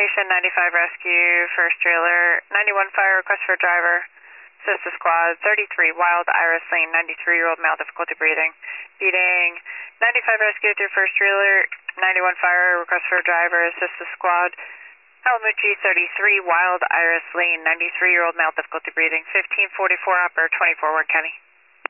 Station 95 Rescue, first trailer, 91 fire, request for driver. Sister Squad, 33 Wild Iris Lane, 93-year-old male, difficulty breathing. Beating 95 Rescue through first trailer, 91 fire, request for driver. Sister Squad, Alamuchi, 33 Wild Iris Lane, 93-year-old male, difficulty breathing. 1544 upper, 24 Ward County.